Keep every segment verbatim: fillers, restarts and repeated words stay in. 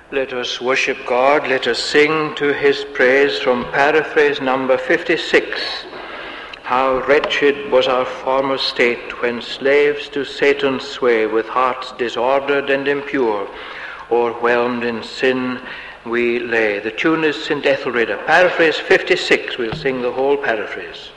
Let us worship God, let us sing to his praise from paraphrase number fifty-six. How wretched was our former state, when slaves to Satan's sway, with hearts disordered and impure, o'erwhelmed in sin we lay. The tune is Saint Ethelreda, paraphrase fifty-six. We'll sing the whole paraphrase.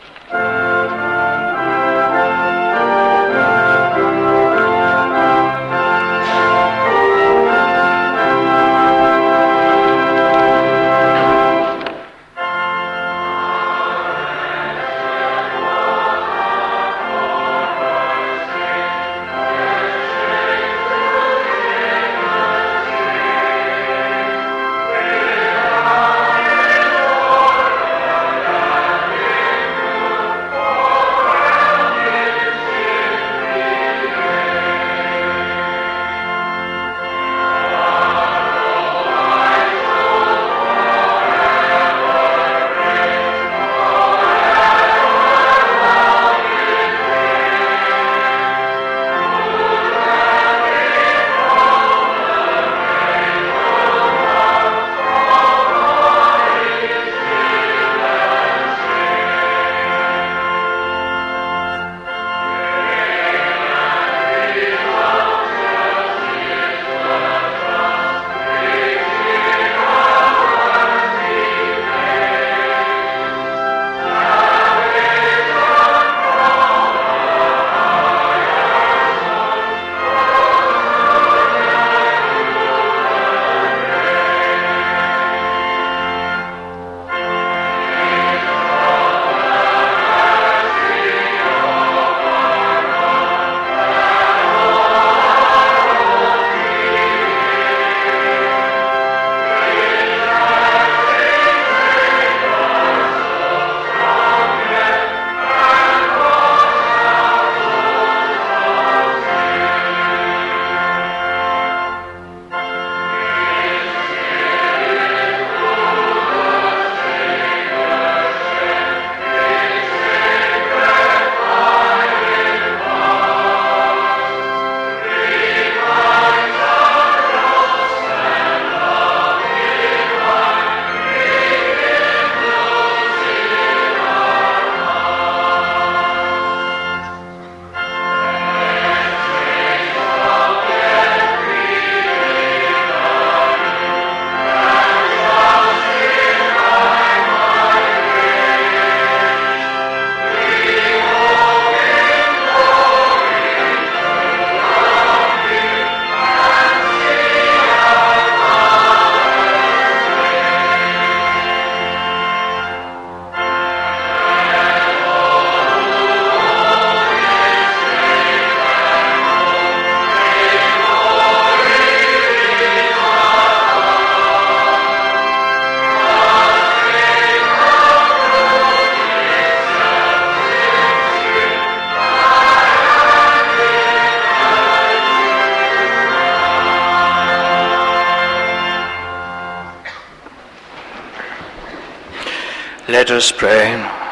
Let us pray.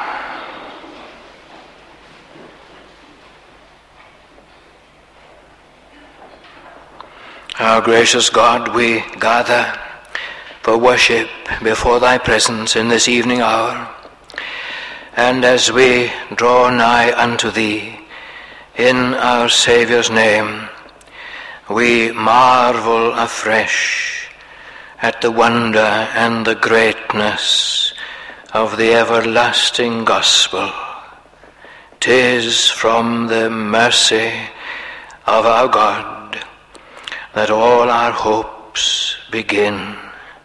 Our gracious God, we gather for worship before thy presence in this evening hour. And as we draw nigh unto thee in our Saviour's name, we marvel afresh at the wonder and the greatness of the everlasting gospel. 'Tis from the mercy of our God that all our hopes begin.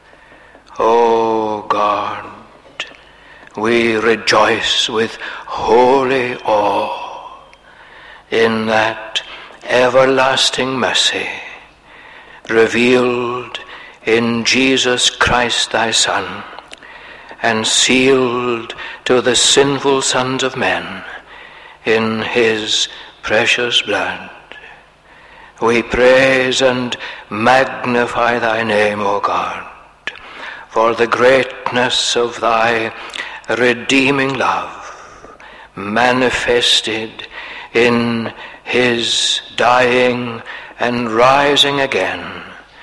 O God, we rejoice with holy awe in that everlasting mercy revealed in Jesus Christ thy Son, and sealed to the sinful sons of men in his precious blood. We praise and magnify thy name, O God, for the greatness of thy redeeming love manifested in his dying and rising again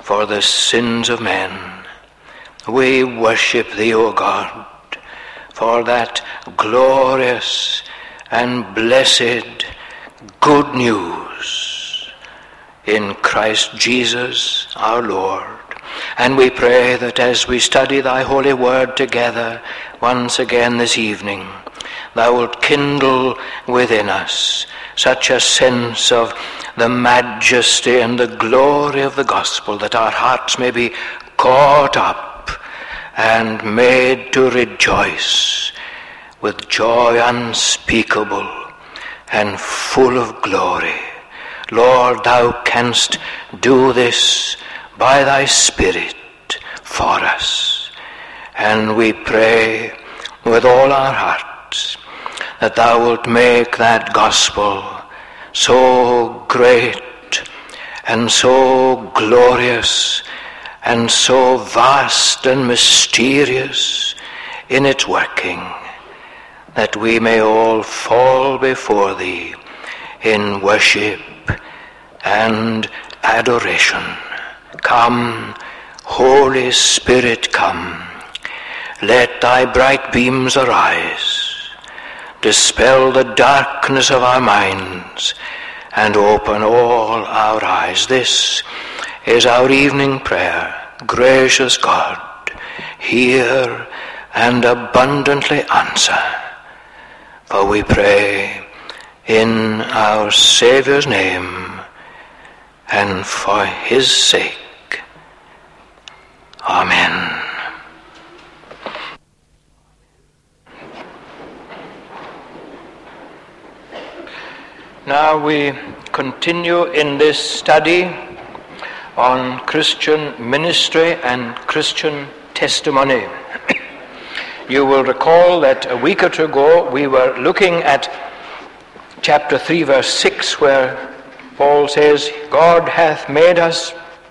for the sins of men. We worship thee, O God, for that glorious and blessed good news in Christ Jesus our Lord. And we pray that as we study thy holy word together once again this evening, thou wilt kindle within us such a sense of the majesty and the glory of the gospel that our hearts may be caught up and made to rejoice with joy unspeakable and full of glory. Lord, thou canst do this by thy Spirit for us. And we pray with all our hearts that thou wilt make that gospel so great and so glorious and so vast and mysterious in its working, that we may all fall before thee in worship and adoration. Come, Holy Spirit, come. Let thy bright beams arise. Dispel the darkness of our minds and open all our eyes. This is our evening prayer. Gracious God, hear and abundantly answer. For we pray in our Saviour's name and for his sake. Amen. Now we continue in this study on Christian ministry and Christian testimony. You will recall that a week or two ago we were looking at chapter three, verse six, where Paul says, God hath made us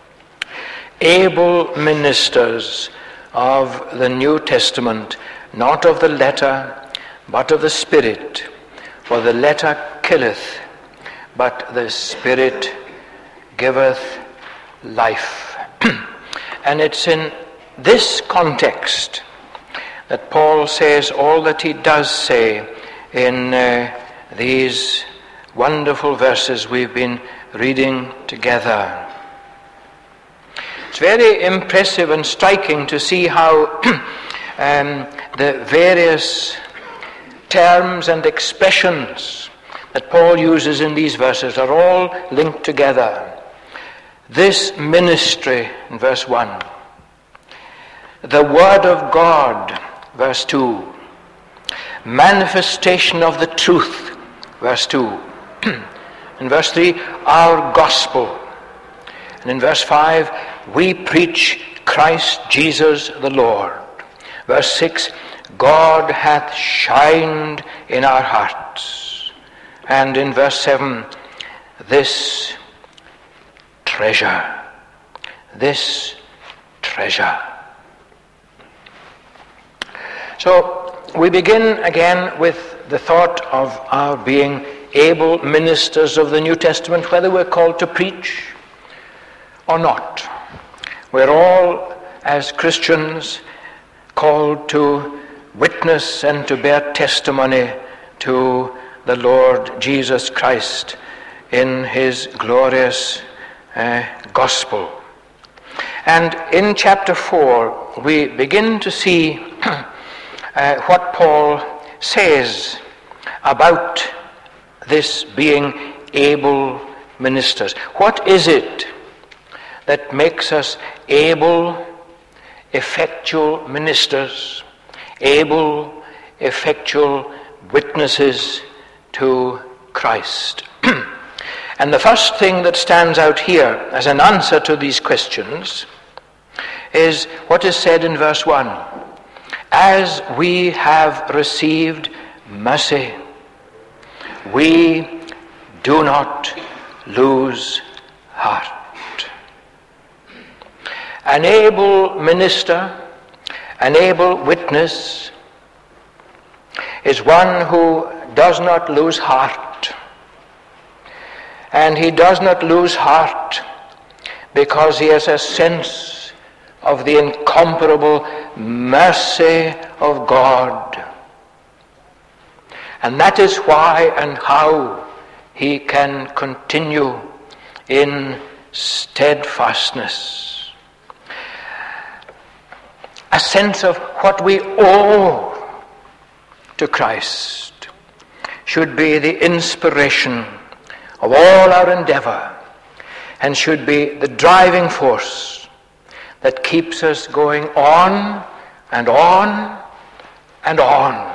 able ministers of the New Testament, not of the letter, but of the Spirit. For the letter killeth, but the Spirit giveth life. And it's in this context that Paul says all that he does say in uh, these wonderful verses we've been reading together. It's very impressive and striking to see how um, the various terms and expressions that Paul uses in these verses are all linked together. This ministry, in verse one. The Word of God, verse two. Manifestation of the truth, verse two. In verse three, our gospel. And in verse five, we preach Christ Jesus the Lord. Verse six, God hath shined in our hearts. And in verse seven, this treasure, this treasure. So we begin again with the thought of our being able ministers of the New Testament, whether we're called to preach or not. We're all, as Christians, called to witness and to bear testimony to the Lord Jesus Christ in his glorious uh, gospel. And in chapter four, we begin to see uh, what Paul says about this being able ministers. What is it that makes us able, effectual ministers, able, effectual witnesses to Christ? And the first thing that stands out here as an answer to these questions is what is said in verse one. As we have received mercy, we do not lose heart. An able minister, an able witness, is one who does not lose heart. And he does not lose heart because he has a sense of the incomparable mercy of God. And that is why and how he can continue in steadfastness. A sense of what we owe to Christ should be the inspiration of all our endeavor and should be the driving force that keeps us going on and on and on.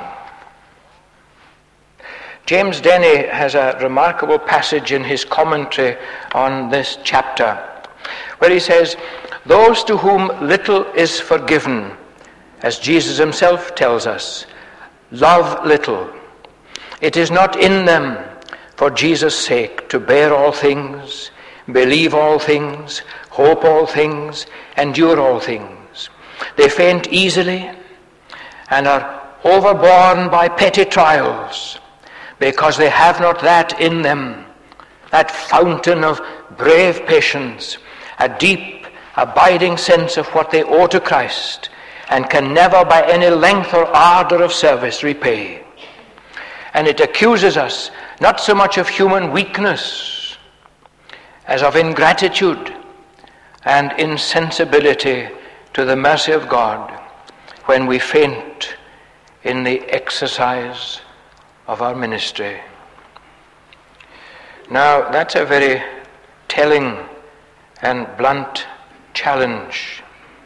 James Denney has a remarkable passage in his commentary on this chapter where he says, "Those to whom little is forgiven, as Jesus himself tells us, love little. It is not in them, for Jesus' sake, to bear all things, believe all things, hope all things, endure all things. They faint easily and are overborne by petty trials, because they have not that in them, that fountain of brave patience, a deep, abiding sense of what they owe to Christ, and can never by any length or ardor of service repay. And it accuses us not so much of human weakness as of ingratitude and insensibility to the mercy of God when we faint in the exercise of our ministry." Now, that's a very telling and blunt challenge.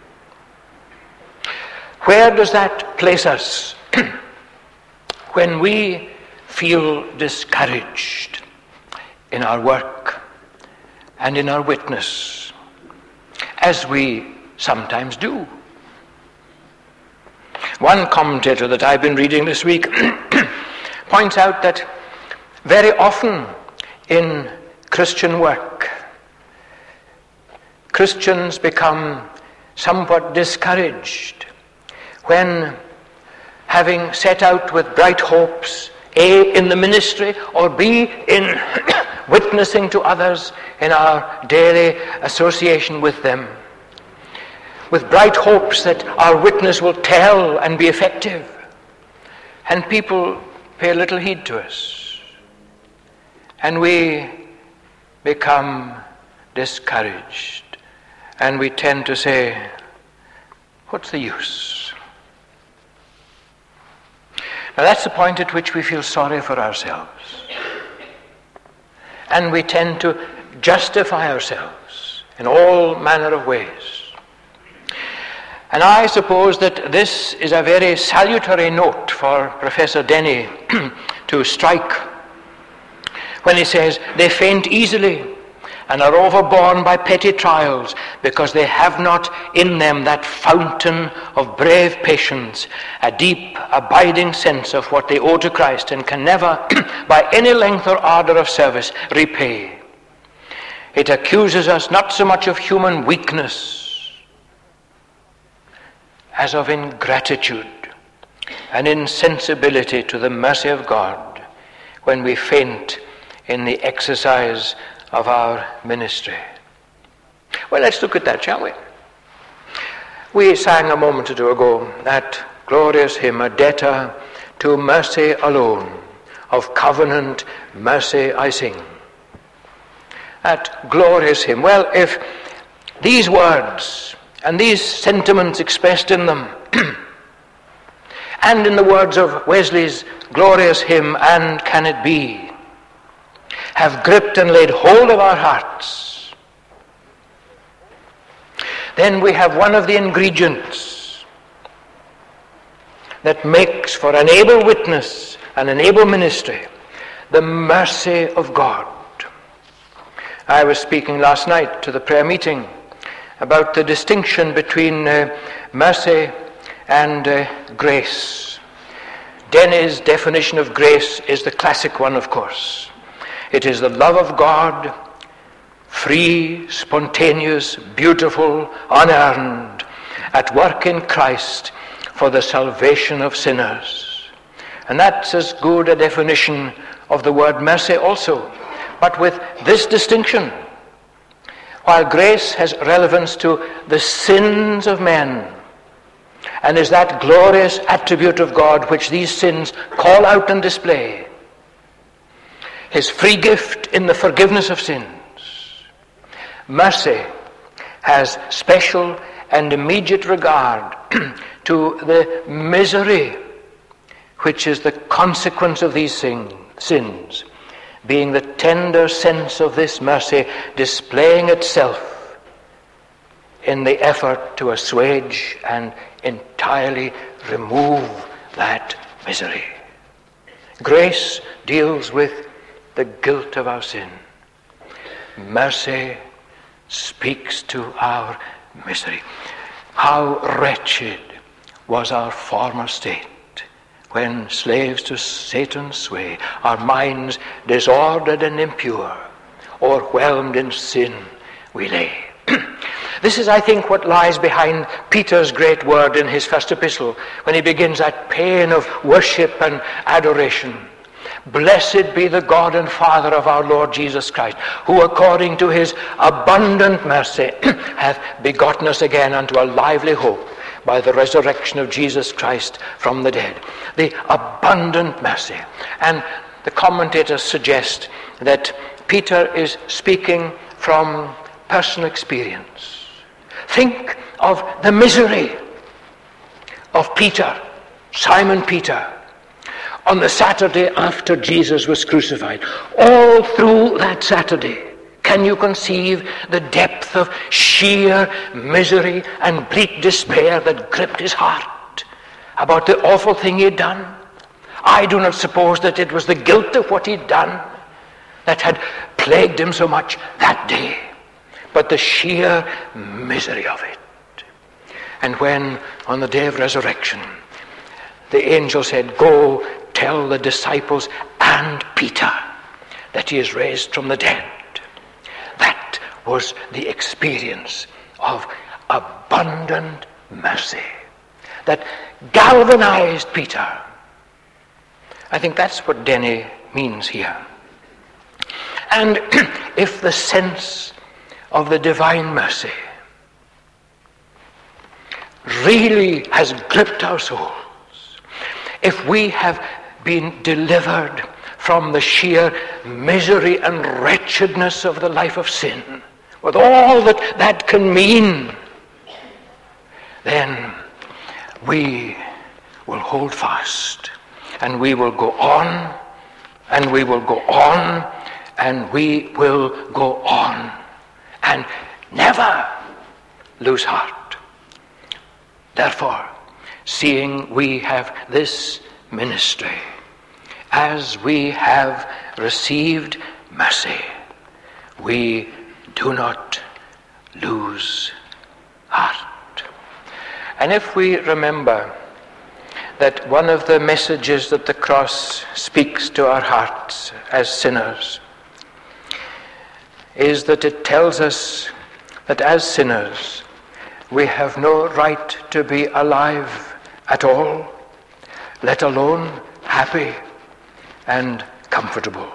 Where does that place us when we feel discouraged in our work and in our witness, as we sometimes do? One commentator that I've been reading this week points out that very often in Christian work, Christians become somewhat discouraged when, having set out with bright hopes, A, in the ministry, or B, in witnessing to others in our daily association with them, with bright hopes that our witness will tell and be effective, and people pay little heed to us, and we become discouraged, and we tend to say, what's the use? Now that's the point at which we feel sorry for ourselves, and we tend to justify ourselves in all manner of ways. And I suppose that this is a very salutary note for Professor Denney to strike when he says, "They faint easily and are overborne by petty trials, because they have not in them that fountain of brave patience, a deep, abiding sense of what they owe to Christ, and can never, by any length or ardor of service, repay." It accuses us not so much of human weakness as of ingratitude and insensibility to the mercy of God when we faint in the exercise of our ministry. Well, let's look at that, shall we? We sang a moment or two ago that glorious hymn, "A debtor to mercy alone, of covenant mercy I sing." That glorious hymn. Well, if these words and these sentiments expressed in them, and in the words of Wesley's glorious hymn, "And Can It Be?" have gripped and laid hold of our hearts, then we have one of the ingredients that makes for an able witness and an able ministry, the mercy of God. I was speaking last night to the prayer meeting about the distinction between uh, mercy and uh, grace. Denney's definition of grace is the classic one, of course. It is the love of God, free, spontaneous, beautiful, unearned, at work in Christ for the salvation of sinners. And that's as good a definition of the word mercy also, but with this distinction. while grace has relevance to the sins of men, and is that glorious attribute of God which these sins call out and display, his free gift in the forgiveness of sins, mercy has special and immediate regard to the misery which is the consequence of these sins, being the tender sense of this mercy displaying itself in the effort to assuage and entirely remove that misery. Grace deals with the guilt of our sin. Mercy speaks to our misery. How wretched was our former state, when slaves to Satan's sway, our minds disordered and impure, overwhelmed in sin we lay. This is, I think, what lies behind Peter's great word in his first epistle, when he begins that paean of worship and adoration. Blessed be the God and Father of our Lord Jesus Christ, who according to his abundant mercy hath begotten us again unto a lively hope by the resurrection of Jesus Christ from the dead. The abundant mercy. And the commentators suggest that Peter is speaking from personal experience. Think of the misery of Peter, Simon Peter, on the Saturday after Jesus was crucified. All through that Saturday, can you conceive the depth of sheer misery and bleak despair that gripped his heart about the awful thing he had done? I do not suppose that it was the guilt of what he'd done that had plagued him so much that day, but the sheer misery of it. And when, on the day of resurrection, the angel said, "Go tell the disciples and Peter that he is raised from the dead," that was the experience of abundant mercy that galvanized Peter. I think that's what Denny means here. And if the sense of the divine mercy really has gripped our souls, if we have been delivered from the sheer misery and wretchedness of the life of sin, with all that that can mean, then we will hold fast, and we will go on, and we will go on, and we will go on, and never lose heart. Therefore, seeing we have this ministry, as we have received mercy, we do not lose heart. And if we remember that one of the messages that the cross speaks to our hearts as sinners is that it tells us that as sinners we have no right to be alive at all, let alone happy and comfortable.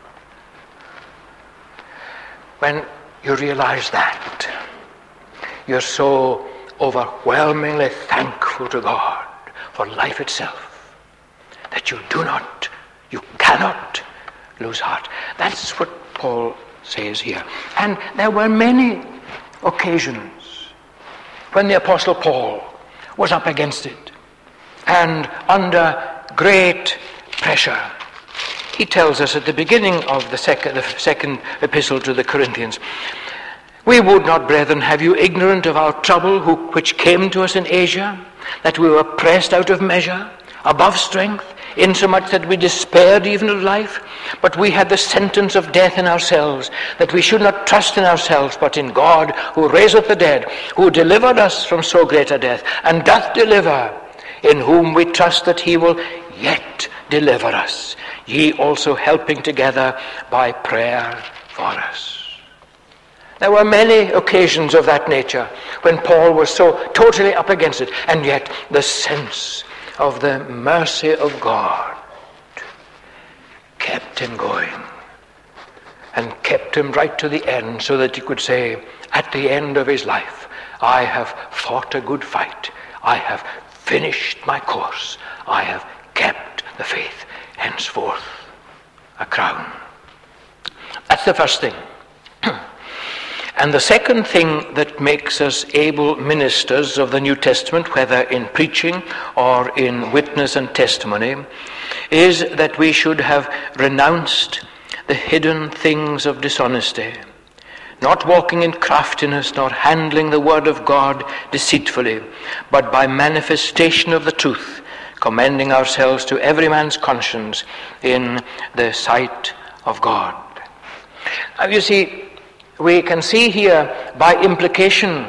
When you realize that, you're so overwhelmingly thankful to God for life itself that you do not, you cannot lose heart. That's what Paul says here. And there were many occasions when the Apostle Paul was up against it and under great pressure. He tells us at the beginning of the second, the second epistle to the Corinthians, "We would not, brethren, have you ignorant of our trouble who, which came to us in Asia, that we were pressed out of measure, above strength, insomuch that we despaired even of life. But we had the sentence of death in ourselves, that we should not trust in ourselves, but in God, who raiseth the dead, who delivered us from so great a death, and doth deliver, in whom we trust that he will yet deliver us, ye also helping together by prayer for us." There were many occasions of that nature when Paul was so totally up against it, and yet the sense of the mercy of God kept him going. and kept him right to the end, so that he could say at the end of his life, I have fought a good fight, I have finished my course, I have kept the faith, henceforth a crown. That's the first thing. And the second thing that makes us able ministers of the New Testament, whether in preaching or in witness and testimony, is that we should have renounced the hidden things of dishonesty, not walking in craftiness, nor handling the word of God deceitfully, but by manifestation of the truth, commending ourselves to every man's conscience in the sight of God. Now you see, we can see here by implication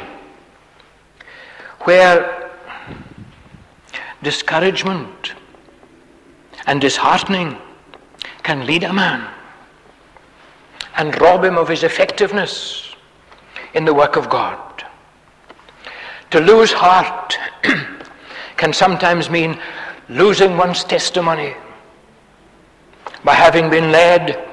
where discouragement and disheartening can lead a man and rob him of his effectiveness in the work of God. To lose heart can sometimes mean losing one's testimony by having been led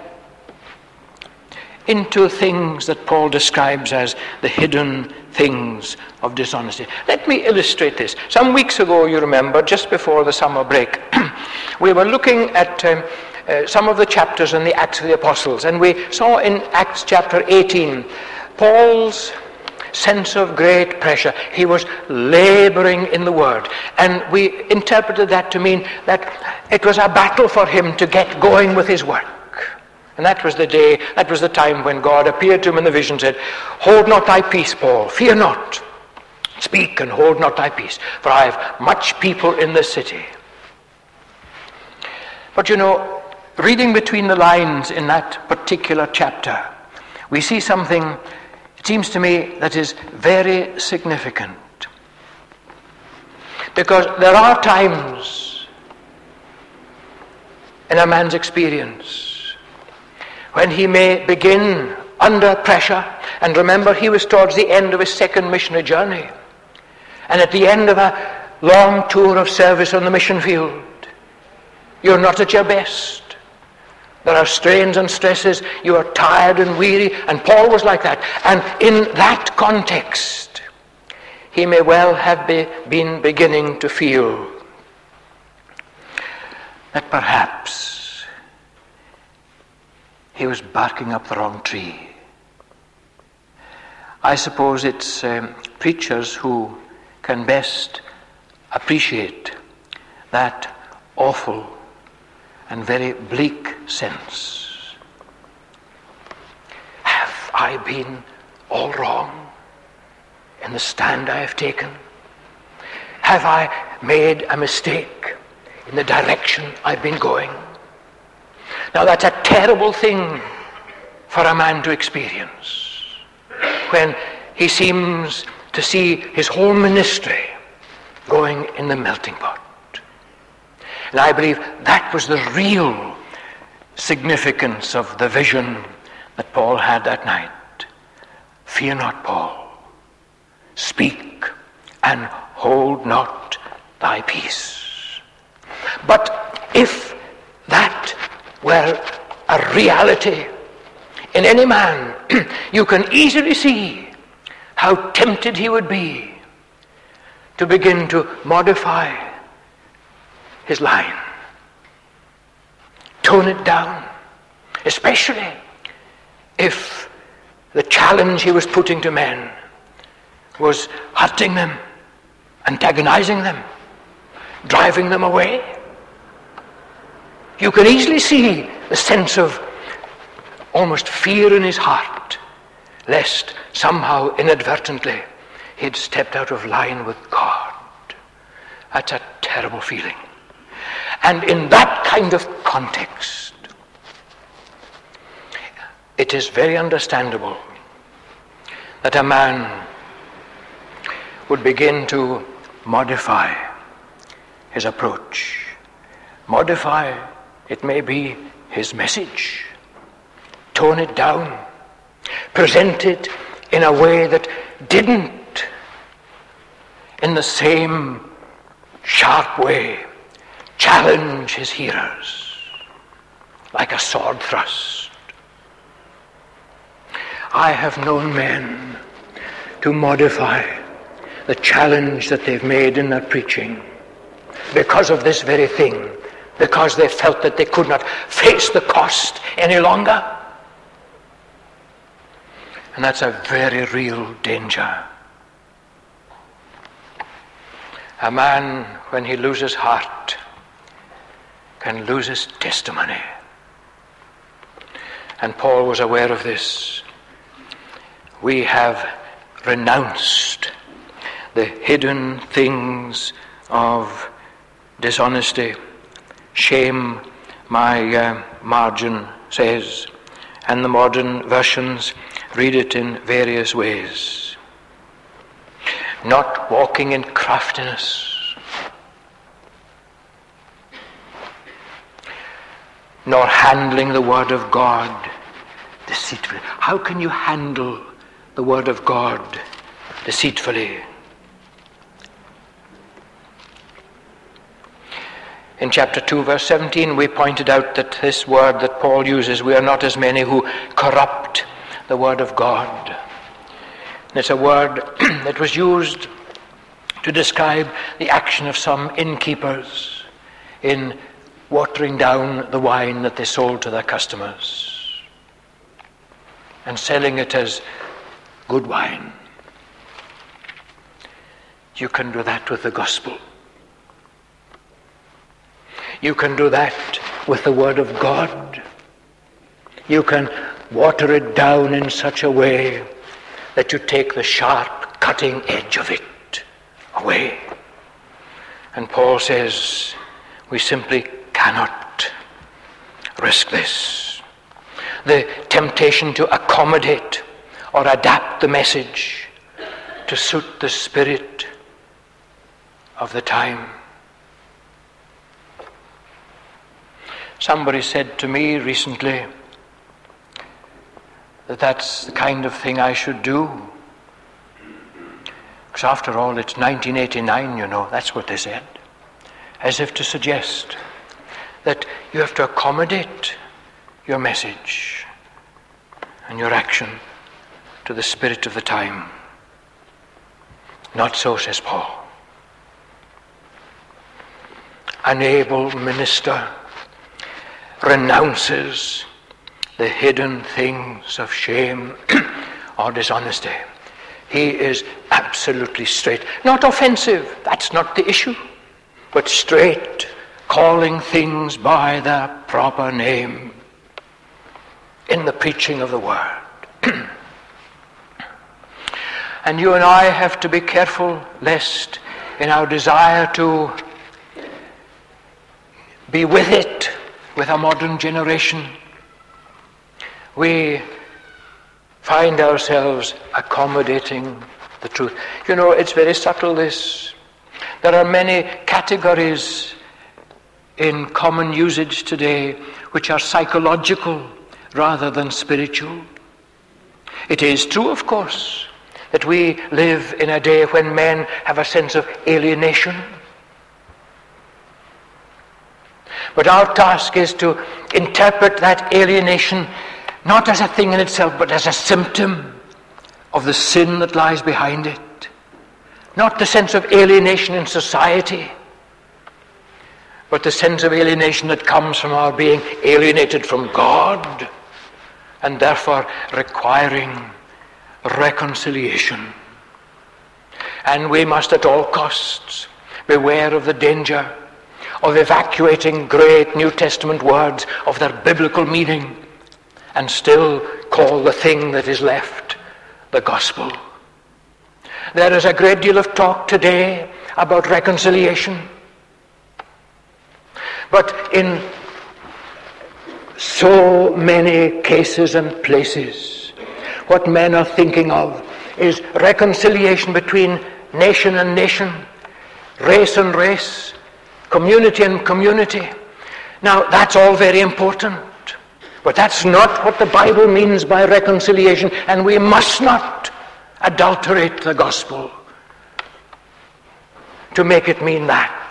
into things that Paul describes as the hidden things of dishonesty. Let me illustrate this. Some weeks ago, you remember, just before the summer break, we were looking at um, uh, some of the chapters in the Acts of the Apostles, and we saw in Acts chapter eighteen, Paul's sense of great pressure. He was laboring in the word, and we interpreted that to mean that it was a battle for him to get going with his work. And that was the day, that was the time when God appeared to him in the vision and said, hold not thy peace, Paul, fear not. Speak and hold not thy peace, for I have much people in this city. But you know, reading between the lines in that particular chapter, we see something, it seems to me, that is very significant. Because there are times in a man's experience when he may begin under pressure, and remember he was towards the end of his second missionary journey, and at the end of a long tour of service on the mission field, you're not at your best. There are strains and stresses, you are tired and weary, and Paul was like that. And in that context, he may well have be, been beginning to feel that perhaps he was barking up the wrong tree. I suppose it's um, preachers who can best appreciate that awful and very bleak sense. Have I been all wrong in the stand I have taken? Have I made a mistake in the direction I've been going? Now that's a terrible thing for a man to experience when he seems to see his whole ministry going in the melting pot. And I believe that was the real significance of the vision that Paul had that night. Fear not, Paul. Speak and hold not thy peace. But if that were a reality in any man, you can easily see how tempted he would be to begin to modify his line, tone it down, especially if the challenge he was putting to men was hurting them, antagonizing them, driving them away. You can easily see the sense of almost fear in his heart, lest somehow inadvertently he'd stepped out of line with God. That's a terrible feeling. And in that kind of context, it is very understandable that a man would begin to modify his approach. Modify, it may be, his message. Tone it down. Present it in a way that didn't, in the same sharp way, challenge his hearers like a sword thrust. I have known men to modify the challenge that they've made in their preaching because of this very thing, because they felt that they could not face the cost any longer. And that's a very real danger. A man, when he loses heart, can lose his testimony. And Paul was aware of this. We have renounced the hidden things of dishonesty. Shame, my uh, margin says, and the modern versions read it in various ways. Not walking in craftiness, nor handling the word of God deceitfully. How can you handle the word of God deceitfully? In chapter two, verse seventeen, we pointed out that this word that Paul uses, we are not as many who corrupt the word of God. It's a word that was used to describe the action of some innkeepers in watering down the wine that they sold to their customers and selling it as good wine. You can do that with the gospel. You can do that with the word of God. You can water it down in such a way that you take the sharp, cutting edge of it away. And Paul says, we simply cannot risk this. The temptation to accommodate or adapt the message to suit the spirit of the time. Somebody said to me recently that that's the kind of thing I should do. Because after all, it's nineteen eighty-nine, you know, that's what they said. As if to suggest that you have to accommodate your message and your action to the spirit of the time. Not so, says Paul. An able minister renounces the hidden things of shame or dishonesty. He is absolutely straight. Not offensive, that's not the issue, but straight, calling things by their proper name in the preaching of the word. And you and I have to be careful lest in our desire to be with it, with a modern generation, we find ourselves accommodating the truth. You know, it's very subtle, this. There are many categories in common usage today which are psychological rather than spiritual. It is true, of course, that we live in a day when men have a sense of alienation. But our task is to interpret that alienation not as a thing in itself, but as a symptom of the sin that lies behind it. Not the sense of alienation in society, but the sense of alienation that comes from our being alienated from God and therefore requiring reconciliation. And we must at all costs beware of the danger of evacuating great New Testament words of their biblical meaning and still call the thing that is left the gospel. There is a great deal of talk today about reconciliation, but in so many cases and places, what men are thinking of is reconciliation between nation and nation, race and race, community and community. Now, that's all very important, but that's not what the Bible means by reconciliation, and we must not adulterate the gospel to make it mean that.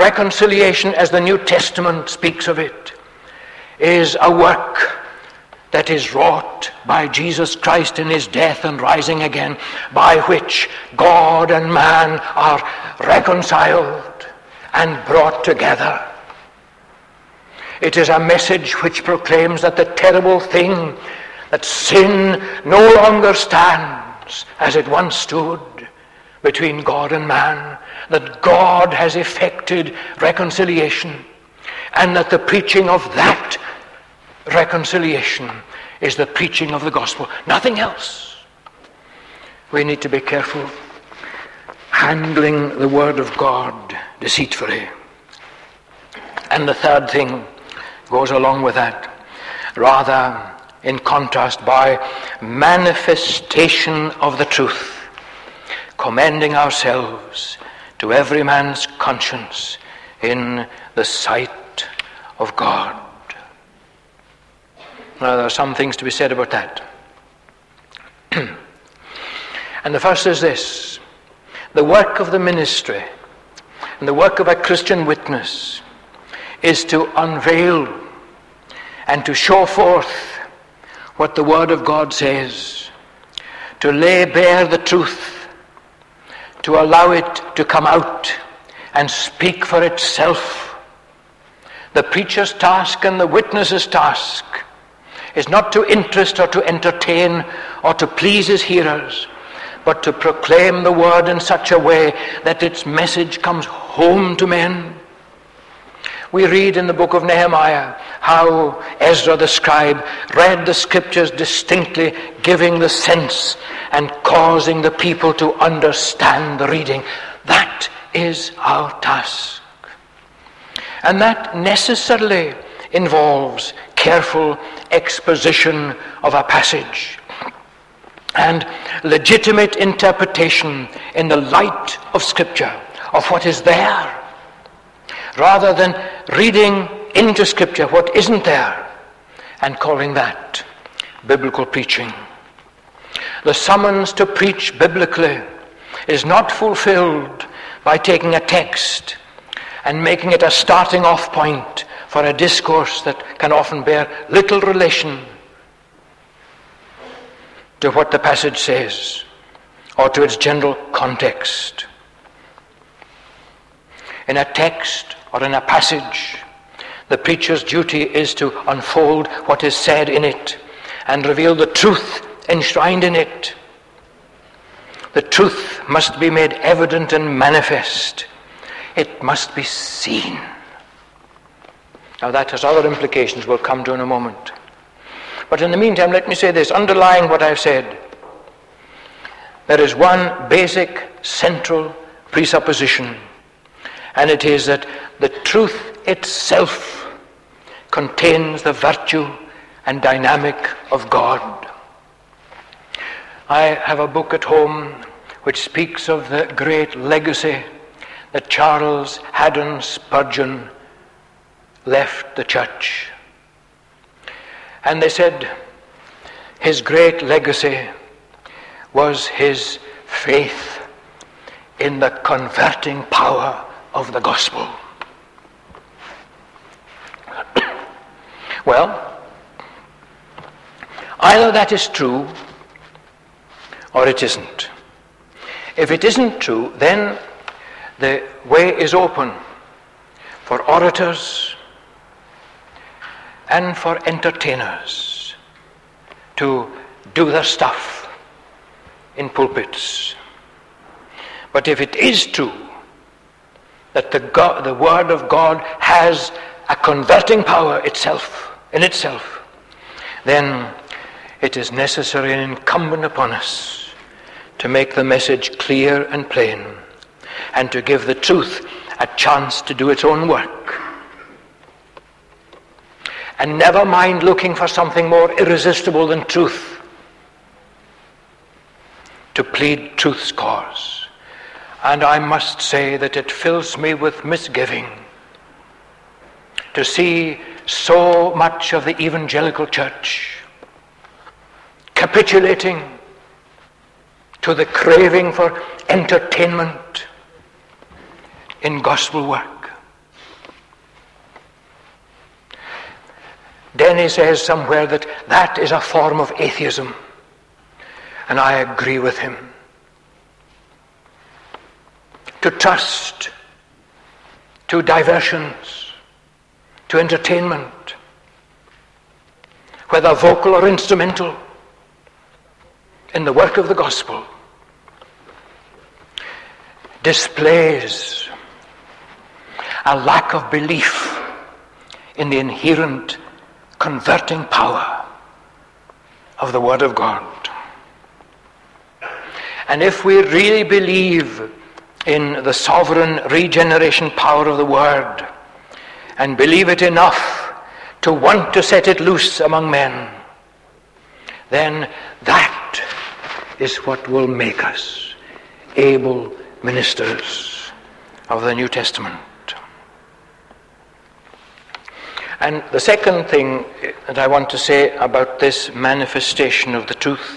Reconciliation, as the New Testament speaks of it, is a work that is wrought by Jesus Christ in his death and rising again, by which God and man are reconciled and brought together. It is a message which proclaims that the terrible thing, that sin no longer stands as it once stood between God and man, that God has effected reconciliation, and that the preaching of that reconciliation is the preaching of the gospel, nothing else. We need to be careful handling the word of God deceitfully. And the third thing goes along with that, rather in contrast, by manifestation of the truth, commending ourselves to every man's conscience in the sight of God. Now, there are some things to be said about that. And the first is this: the work of the ministry and the work of a Christian witness is to unveil and to show forth what the Word of God says, to lay bare the truth, to allow it to come out and speak for itself. The preacher's task and the witness's task is not to interest or to entertain or to please his hearers, but to proclaim the word in such a way that its message comes home to men. We read in the book of Nehemiah how Ezra the scribe read the scriptures distinctly, giving the sense and causing the people to understand the reading. That is our task. And that necessarily involves careful exposition of a passage and legitimate interpretation in the light of Scripture of what is there, rather than reading into Scripture what isn't there and calling that biblical preaching. The summons to preach biblically is not fulfilled by taking a text and making it a starting off point for a discourse that can often bear little relation to what the passage says or to its general context. In a text or in a passage, the preacher's duty is to unfold what is said in it and reveal the truth enshrined in it. The truth must be made evident and manifest. It must be seen. Now that has other implications we'll come to in a moment. But in the meantime, let me say this, underlying what I've said, there is one basic central presupposition, and it is that the truth itself contains the virtue and dynamic of God. I have a book at home which speaks of the great legacy that Charles Haddon Spurgeon left the church. And they said his great legacy was his faith in the converting power of the gospel. Well, either that is true or it isn't. If it isn't true, then the way is open for orators and for entertainers to do their stuff in pulpits. But if it is true that the God, the Word of God has a converting power itself, in itself, then it is necessary and incumbent upon us to make the message clear and plain and to give the truth a chance to do its own work. And never mind looking for something more irresistible than truth to plead truth's cause. And I must say that it fills me with misgiving to see so much of the evangelical church capitulating to the craving for entertainment in gospel work. Denny says somewhere that that is a form of atheism, and I agree with him. To trust to diversions, to entertainment, whether vocal or instrumental, in the work of the gospel, displays a lack of belief in the inherent converting power of the Word of God. And if we really believe in the sovereign regeneration power of the Word, and believe it enough to want to set it loose among men, then that is what will make us able ministers of the New Testament. And the second thing that I want to say about this manifestation of the truth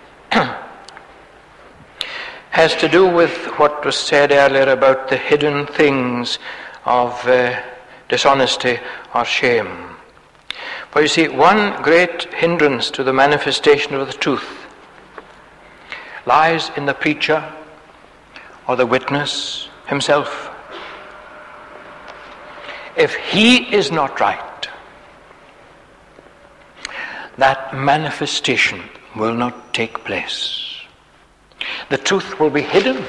has to do with what was said earlier about the hidden things of uh, dishonesty or shame. For you see, one great hindrance to the manifestation of the truth lies in the preacher or the witness himself. If he is not right, that manifestation will not take place. The truth will be hidden.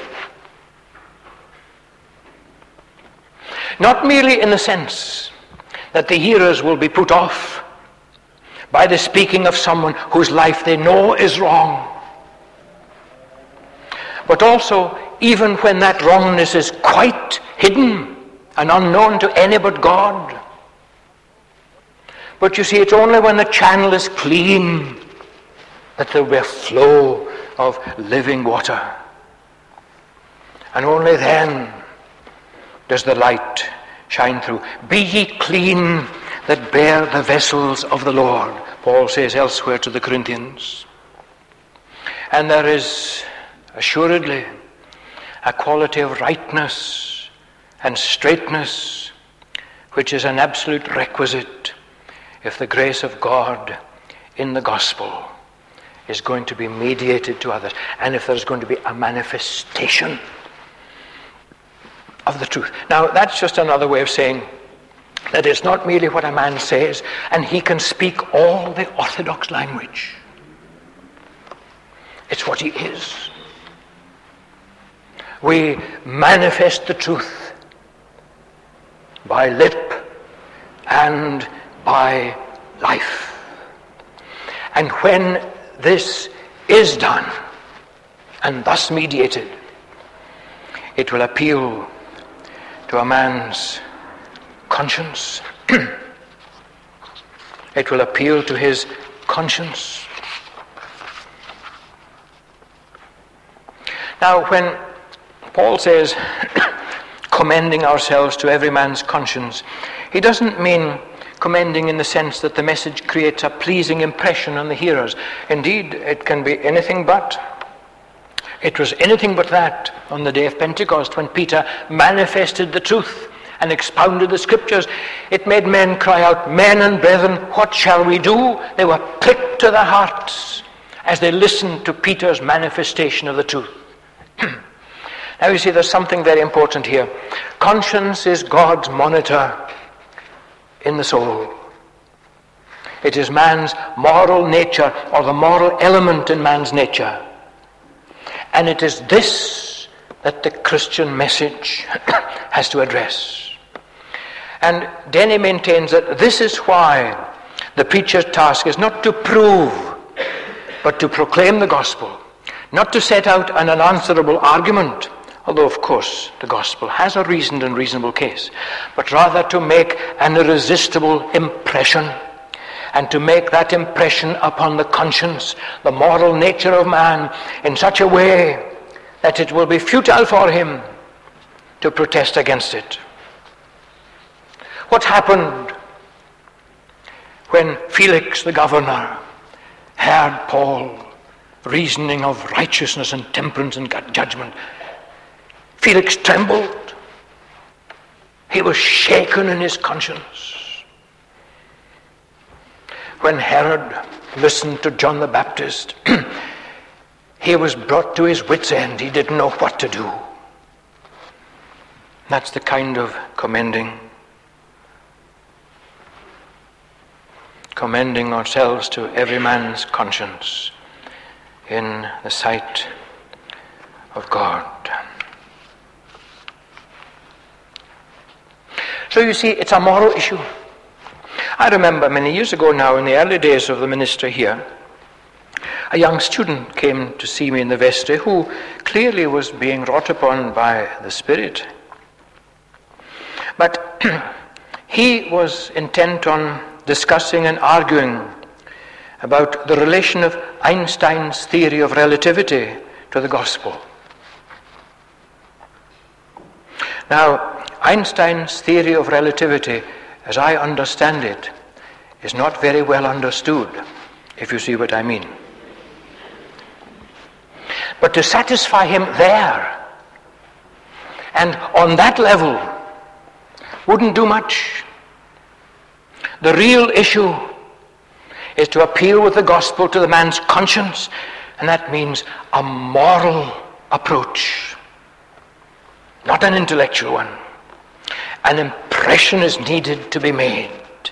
Not merely in the sense that the hearers will be put off by the speaking of someone whose life they know is wrong, but also even when that wrongness is quite hidden and unknown to any but God. But you see, it's only when the channel is clean that there will be a flow of living water. And only then does the light shine through. Be ye clean that bear the vessels of the Lord, Paul says elsewhere to the Corinthians. And there is assuredly a quality of rightness and straightness which is an absolute requisite if the grace of God in the gospel is going to be mediated to others, and if there's going to be a manifestation of the truth. Now, that's just another way of saying that it's not merely what a man says, and he can speak all the orthodox language. It's what he is. We manifest the truth by lip and by life. And when this is done and thus mediated, it will appeal to a man's conscience. It will appeal to his conscience. Now, when Paul says commending ourselves to every man's conscience, he doesn't mean commending in the sense that the message creates a pleasing impression on the hearers. Indeed, it can be anything but. It was anything but that on the day of Pentecost when Peter manifested the truth and expounded the scriptures. It made men cry out, "Men and brethren, what shall we do?" They were pricked to their hearts as they listened to Peter's manifestation of the truth. Now you see, there's something very important here. Conscience is God's monitor in the soul. It is man's moral nature, or the moral element in man's nature. And it is this that the Christian message has to address. And Denny maintains that this is why the preacher's task is not to prove, but to proclaim the gospel, not to set out an unanswerable argument, although of course the gospel has a reasoned and reasonable case, but rather to make an irresistible impression, and to make that impression upon the conscience, the moral nature of man, in such a way that it will be futile for him to protest against it. What happened when Felix the governor heard Paul reasoning of righteousness and temperance and judgment? Felix trembled. He was shaken in his conscience. when Herod listened to John the Baptist, he was brought to his wits' end. He didn't know what to do. That's the kind of commending. Commending ourselves to every man's conscience in the sight of God. So you see, it's a moral issue. I remember many years ago now, in the early days of the ministry here, a young student came to see me in the vestry who clearly was being wrought upon by the Spirit. But he was intent on discussing and arguing about the relation of Einstein's theory of relativity to the gospel. Now, Einstein's theory of relativity, as I understand it, is not very well understood, if you see what I mean. But to satisfy him there, and on that level, wouldn't do much. The real issue is to appeal with the gospel to the man's conscience, and that means a moral approach, not an intellectual one. An impression is needed to be made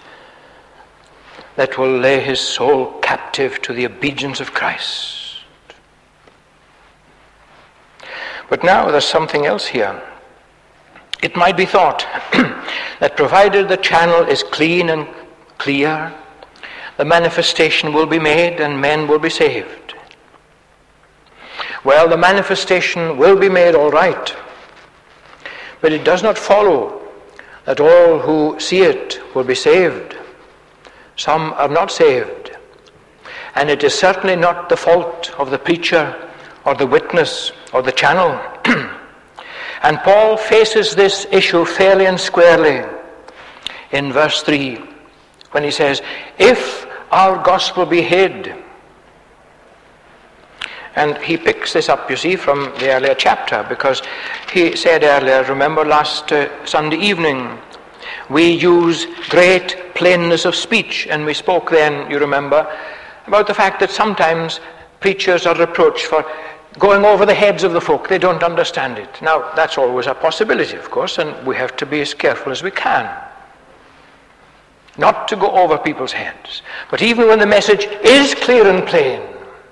that will lay his soul captive to the obedience of Christ. But now there's something else here. It might be thought that provided the channel is clean and clear, the manifestation will be made and men will be saved. Well, the manifestation will be made all right, but it does not follow that all who see it will be saved. Some are not saved. And it is certainly not the fault of the preacher or the witness or the channel. And Paul faces this issue fairly and squarely in verse three when he says, if our gospel be hid. And he picks this up, you see, from the earlier chapter, because he said earlier, remember last uh, Sunday evening, we use great plainness of speech, and we spoke then, you remember, about the fact that sometimes preachers are reproached for going over the heads of the folk. They don't understand it. Now, that's always a possibility, of course, and we have to be as careful as we can not to go over people's heads. But even when the message is clear and plain,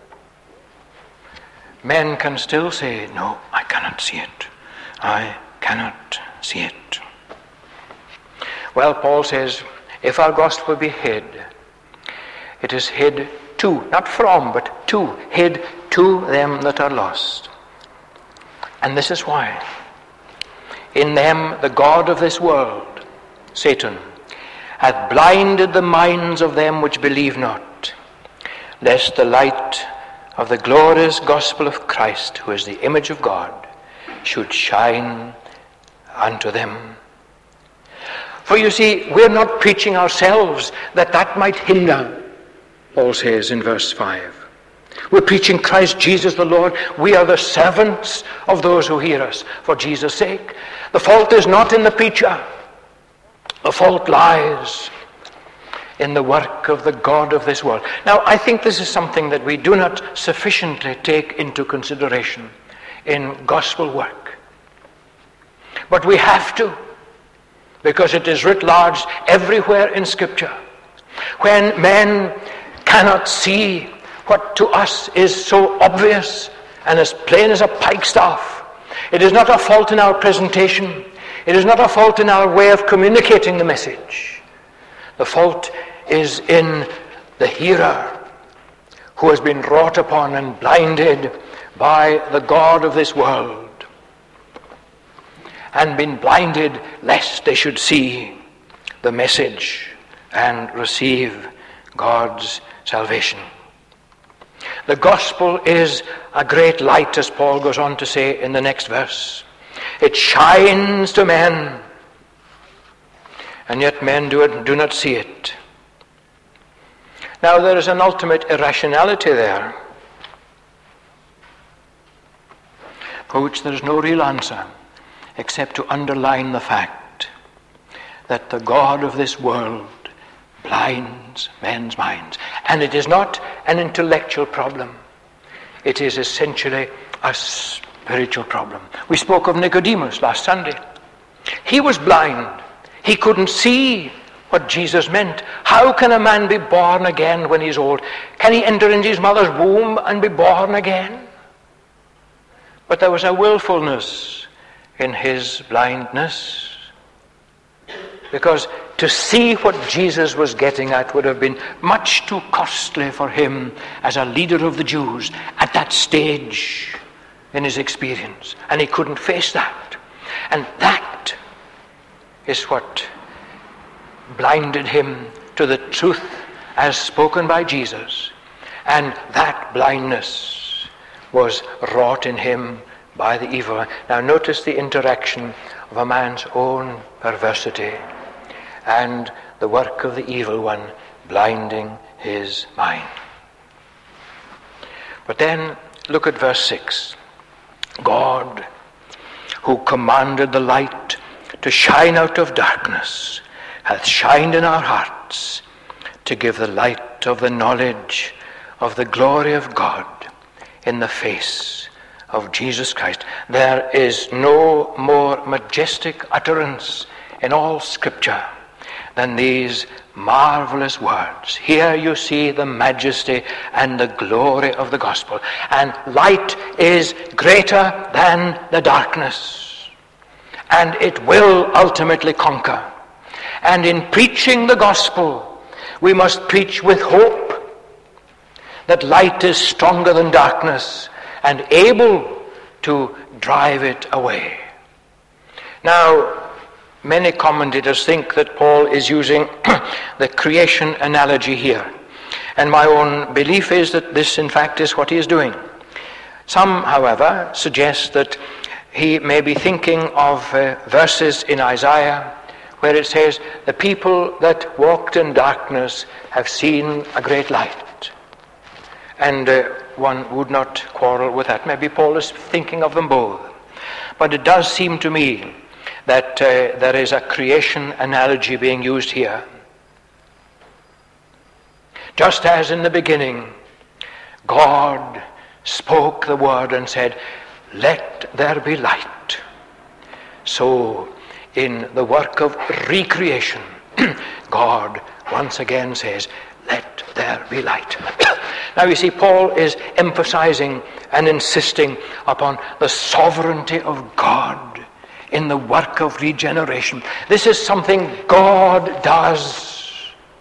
men can still say, no, I cannot see it. I cannot see it. Well, Paul says, if our gospel be hid, it is hid to, not from, but to, hid to them that are lost. And this is why. In them the God of this world, Satan, hath blinded the minds of them which believe not, lest the light of the glorious gospel of Christ, who is the image of God, should shine unto them. For you see, we're not preaching ourselves that that might hinder, Paul says in verse five. We're preaching Christ Jesus the Lord. We are the servants of those who hear us for Jesus' sake. The fault is not in the preacher. The fault lies in the work of the God of this world. Now, I think this is something that we do not sufficiently take into consideration in gospel work. But we have to, because it is writ large everywhere in Scripture. When men cannot see what to us is so obvious and as plain as a pikestaff, it is not a fault in our presentation. It is not a fault in our way of communicating the message. The fault is in the hearer who has been wrought upon and blinded by the God of this world, and been blinded lest they should see the message and receive God's salvation. The gospel is a great light, as Paul goes on to say in the next verse. It shines to men, and yet men do, do not see it. Now, there is an ultimate irrationality there, for which there is no real answer, except to underline the fact that the God of this world blinds men's minds. And it is not an intellectual problem. It is essentially a spiritual problem. We spoke of Nicodemus last Sunday. He was blind. He couldn't see what Jesus meant. How can a man be born again when he's old? Can he enter into his mother's womb and be born again? But there was a willfulness in his blindness, because to see what Jesus was getting at would have been much too costly for him as a leader of the Jews at that stage in his experience, and he couldn't face that. And that is what blinded him to the truth as spoken by Jesus, and that blindness was wrought in him by the evil one. Now notice the interaction of a man's own perversity and the work of the evil one blinding his mind. But then look at verse six. God, who commanded the light to shine out of darkness, hath shined in our hearts to give the light of the knowledge of the glory of God in the face of Jesus Christ. There is no more majestic utterance in all Scripture than these marvelous words. Here you see the majesty and the glory of the gospel. And light is greater than the darkness, and it will ultimately conquer. And in preaching the gospel, we must preach with hope that light is stronger than darkness and able to drive it away. Now, many commentators think that Paul is using the creation analogy here. And my own belief is that this, in fact, is what he is doing. Some, however, suggest that he may be thinking of uh, verses in Isaiah where it says, the people that walked in darkness have seen a great light. And uh, one would not quarrel with that. Maybe Paul is thinking of them both. But it does seem to me that uh, there is a creation analogy being used here. Just as in the beginning, God spoke the word and said, let there be light. So in the work of recreation, God once again says, let there be light. Now you see, Paul is emphasizing and insisting upon the sovereignty of God in the work of regeneration. This is something God does.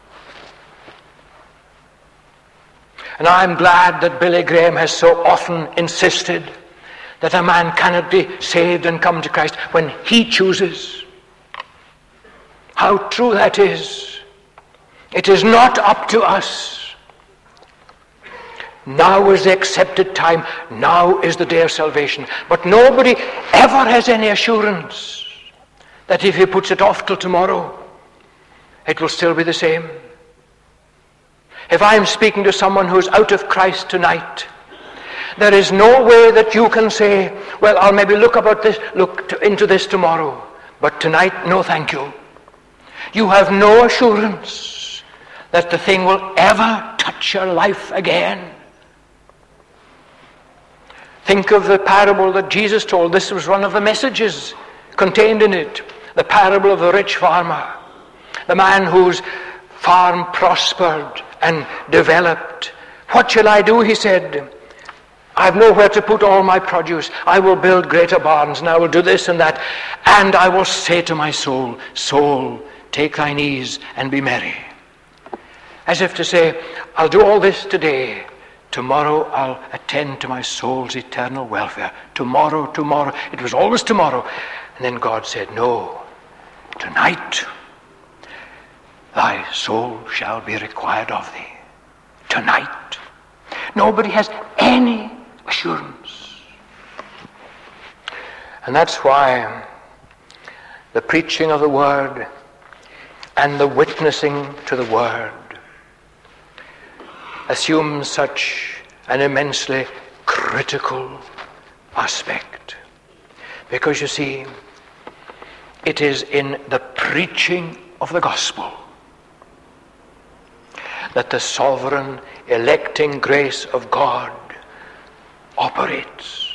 And I'm glad that Billy Graham has so often insisted that a man cannot be saved and come to Christ when he chooses. How true that is. It is not up to us. Now is the accepted time. Now is the day of salvation. But nobody ever has any assurance that if he puts it off till tomorrow, it will still be the same. If I am speaking to someone who is out of Christ tonight, there is no way that you can say, well, I'll maybe look about this, look to, into this tomorrow, but tonight, no thank you. You have no assurance that the thing will ever touch your life again. Think of the parable that Jesus told. This was one of the messages contained in it. The parable of the rich farmer. The man whose farm prospered and developed. What shall I do, he said. I have nowhere to put all my produce. I will build greater barns, and I will do this and that. And I will say to my soul, soul, take thine ease and be merry. As if to say, I'll do all this today. Tomorrow I'll attend to my soul's eternal welfare. Tomorrow, tomorrow. It was always tomorrow. And then God said, no, tonight thy soul shall be required of thee. Tonight. Nobody has any assurance. And that's why the preaching of the word and the witnessing to the word assumes such an immensely critical aspect. Because you see, it is in the preaching of the gospel that the sovereign electing grace of God operates.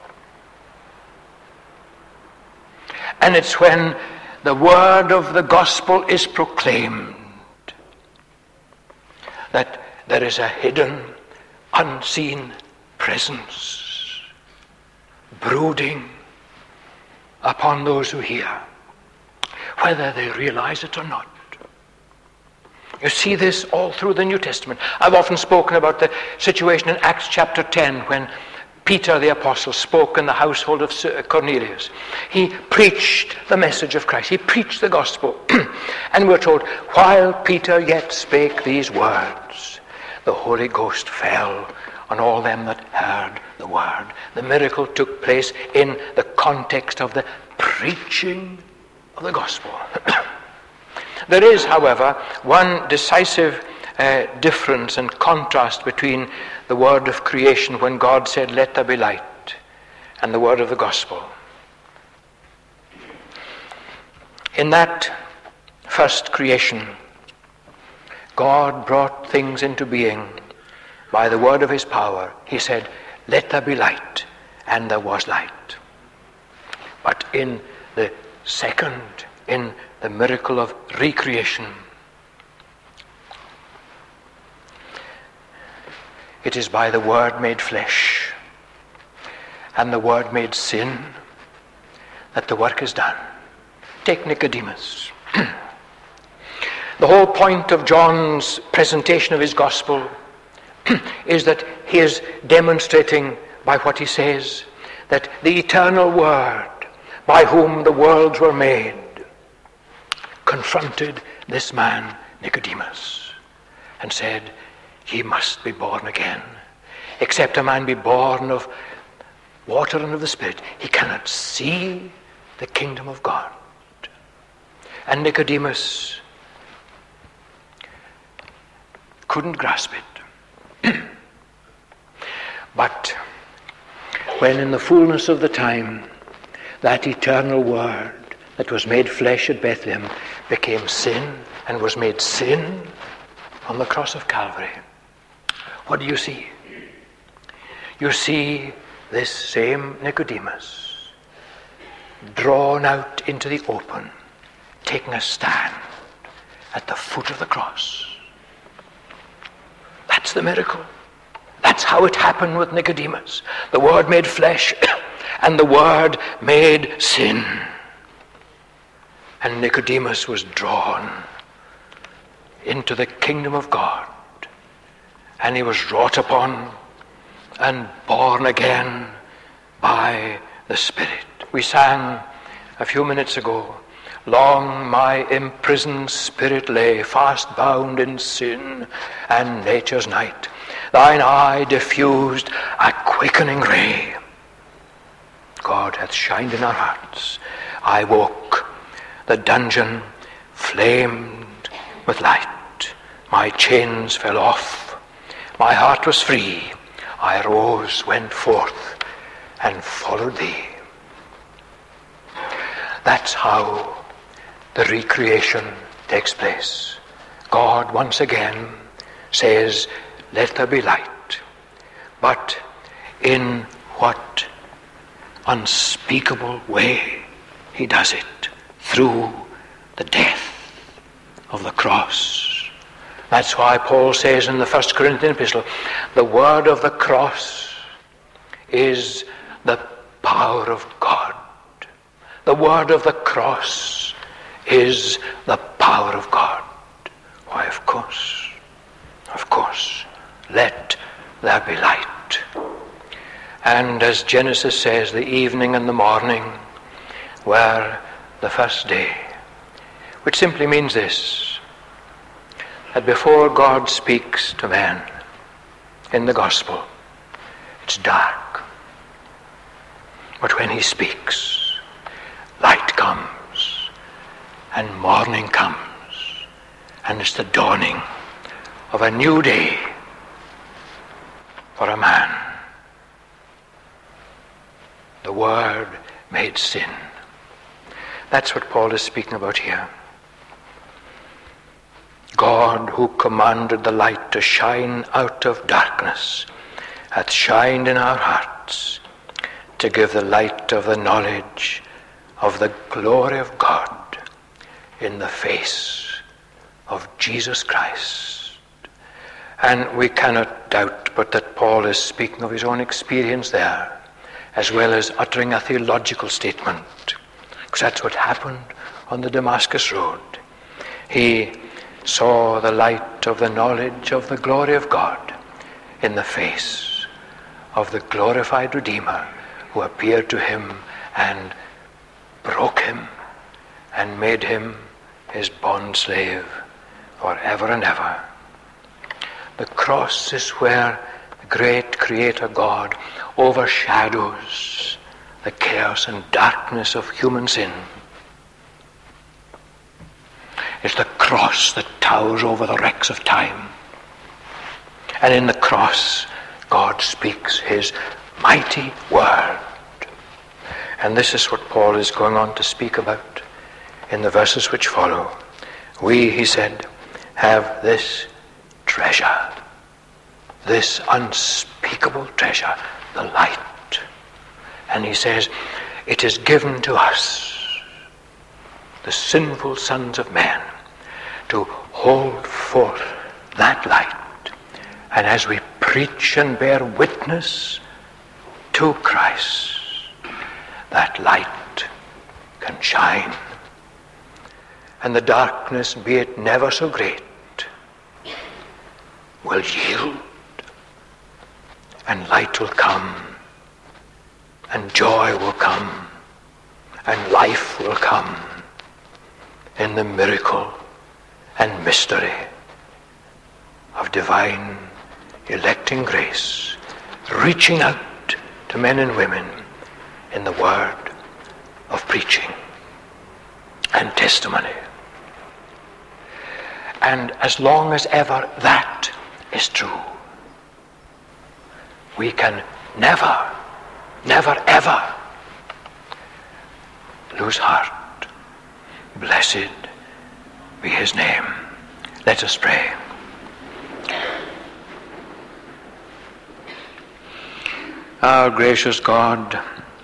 And it's when the word of the gospel is proclaimed that there is a hidden, unseen presence brooding upon those who hear, whether they realize it or not. You see this all through the New Testament. I've often spoken about the situation in Acts chapter ten when Peter the apostle spoke in the household of Cornelius. He preached the message of Christ. He preached the gospel. And we're told, while Peter yet spake these words, the Holy Ghost fell on all them that heard the word. The miracle took place in the context of the preaching of the gospel. There is, however, one decisive uh, difference and contrast between the word of creation when God said, "Let there be light," and the word of the gospel. In that first creation, God brought things into being by the word of his power. He said, "Let there be light," and there was light. But in the second, in the miracle of recreation, it is by the word made flesh and the word made sin that the work is done. Take Nicodemus. The whole point of John's presentation of his gospel is that he is demonstrating by what he says that the eternal word by whom the worlds were made confronted this man Nicodemus and said, "He must be born again. Except a man be born of water and of the Spirit, he cannot see the kingdom of God." And Nicodemus couldn't grasp it. But when in the fullness of the time that eternal word that was made flesh at Bethlehem became sin and was made sin on the cross of Calvary, what do you see? You see this same Nicodemus drawn out into the open, taking a stand at the foot of the cross. That's the miracle. That's how it happened with Nicodemus. The Word made flesh and the Word made sin. And Nicodemus was drawn into the kingdom of God. And he was wrought upon and born again by the Spirit. We sang a few minutes ago, "Long my imprisoned spirit lay, fast bound in sin and nature's night. Thine eye diffused a quickening ray. God hath shined in our hearts. I woke, the dungeon flamed with light. My chains fell off, my heart was free. I rose, went forth, and followed thee." That's how the recreation takes place. God once again says, "Let there be light." But in what unspeakable way he does it? Through the death of the cross. That's why Paul says in the First Corinthians epistle, the word of the cross is the power of God. The word of the cross is the power of God. Why, of course, of course, let there be light. And as Genesis says, the evening and the morning were the first day, which simply means this, that before God speaks to man in the gospel, it's dark. But when he speaks, light comes and morning comes, and it's the dawning of a new day for a man. The Word made sin. That's what Paul is speaking about here. God, who commanded the light to shine out of darkness, hath shined in our hearts to give the light of the knowledge of the glory of God in the face of Jesus Christ. And we cannot doubt but that Paul is speaking of his own experience there, as well as uttering a theological statement, because that's what happened on the Damascus road. He saw the light of the knowledge of the glory of God in the face of the glorified Redeemer, who appeared to him and broke him and made him his bond slave forever and ever. The cross is where the great Creator God overshadows the chaos and darkness of human sin. It's the cross that towers over the wrecks of time. And in the cross, God speaks his mighty word. And this is what Paul is going on to speak about in the verses which follow. We, he said, have this treasure, this unspeakable treasure, the light. And he says, it is given to us, the sinful sons of men, to hold forth that light. And as we preach and bear witness to Christ, that light can shine. And the darkness, be it never so great, will yield. And light will come. And joy will come. And life will come in the miracle and mystery of divine electing grace, reaching out to men and women in the word of preaching and testimony. And as long as ever that is true, we can never, never, ever lose heart. Blessed be his name. Let us pray. Our gracious God,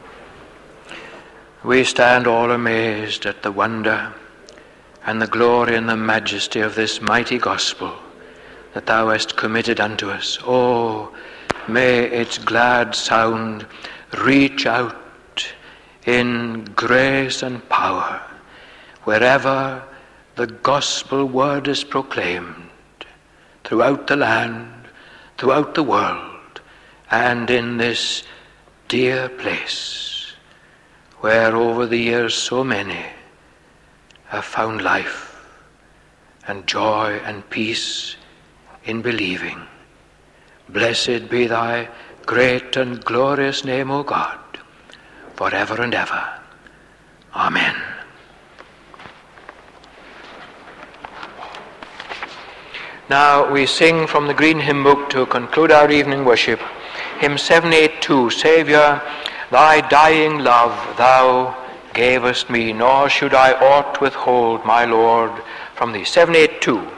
we stand all amazed at the wonder and the glory and the majesty of this mighty gospel that thou hast committed unto us. Oh, may its glad sound reach out in grace and power wherever the gospel word is proclaimed, throughout the land, throughout the world, and in this dear place where over the years so many have found life and joy and peace in believing. Blessed be thy great and glorious name, O God, forever and ever. Amen. Now we sing from the Green Hymn Book to conclude our evening worship, hymn seven eighty-two, Saviour, thy dying love thou gavest me, nor should I aught withhold, my Lord, from thee. seven eighty-two.